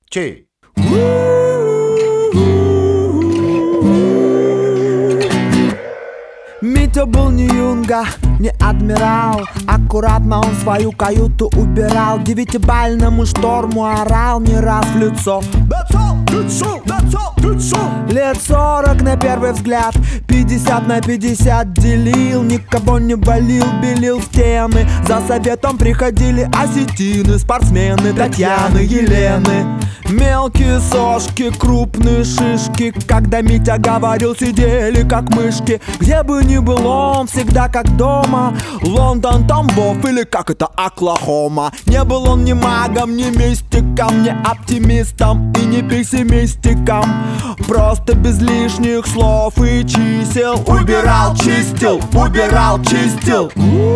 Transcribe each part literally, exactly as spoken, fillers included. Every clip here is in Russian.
Чей? Митя был не юнга, не адмирал. Аккуратно он свою каюту убирал. Девятибальному шторму орал не раз в лицо. That's all, that's all, that's all, that's all. Лет сорок на первый взгляд, пятьдесят на пятьдесят делил. Никого не валил, белил стены. За советом приходили осетины, спортсмены, Татьяны, Елены. Мелкие сошки, крупные шишки. Когда Митя говорил, сидели как мышки. Где бы ни был он, всегда как дома. Лондон, Тамбов или как это Оклахома. Не был он ни магом, ни мистиком, ни оптимистом и не пессимистиком. Просто без лишних слов и чисел. Убирал, чистил, убирал, чистил.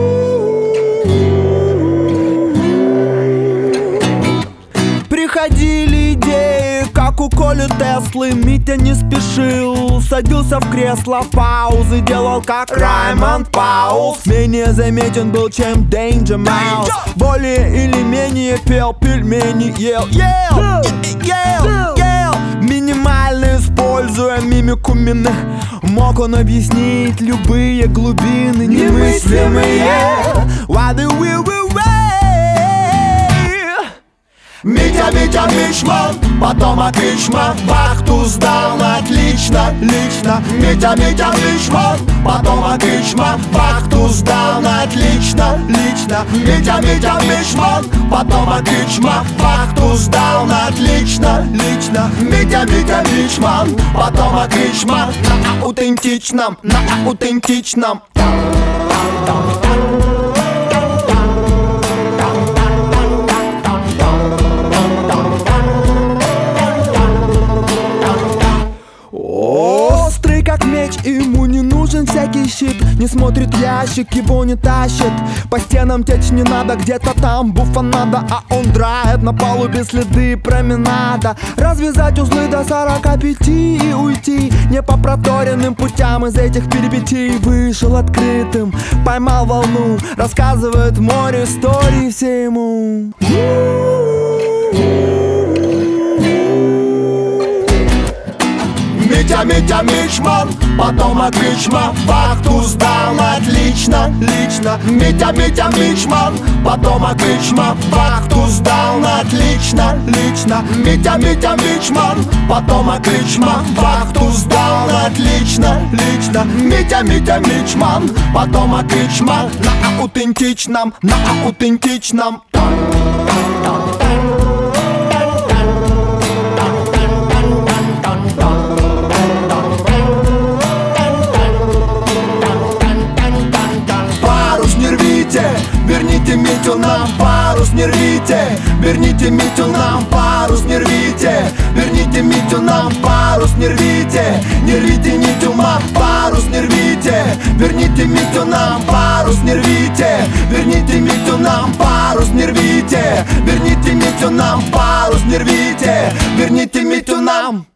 Приходили идеи, как у Коли Теслы. Митя не спешил, садился в кресло, в паузы делал как Раймонд Паулс. Менее заметен был, чем Danger Mouse. Более или менее пел, пельмени ел, ел, ел, ел. Минимально используя мимику мины, мог он объяснить любые глубины немыслимые. Why do we Митя, Митя, Мичман, потомок Ичман, вахту сдал на отлично, лично. Митя, Митя, Мичман, потомок Ичман, вахту сдал на отлично, лично. Митя, Митя, Мичман, потомок Ичман, вахту сдал на отлично, лично. Митя, Митя, Мичман, потомок Ичман, на аутентичном, на аутентичном. Как меч, и ему не нужен всякий щит. Не смотрит ящик, его не тащит. По стенам течь не надо, где-то там буфанада. А он драет на палубе следы променада. Развязать узлы до сорока пяти и уйти не по проторенным путям из этих перипетий. Вышел открытым, поймал волну, рассказывает море истории все ему. Митя, Митя, Мичман, потомок Ичман, вахту сдал отлично, лично. Митя, Митя, Мичман, потомок Ичман, вахту сдал отлично, лично. Митя, Митя, Мичман, потомок Ичман, вахту сдал отлично, лично. Митя, Митя, Мичман, потомок Ичман, на аутентичном, на аутентичном. Верните Митю нам, парус не рвите. Верните Митю нам, парус не рвите. Верните Митю нам, парус не рвите. Не рвите Митю нам, парус не рвите. Верните Митю нам, парус не рвите. Верните Митю нам, парус не рвите. Верните Митю нам, парус не рвите. Верните Митю нам.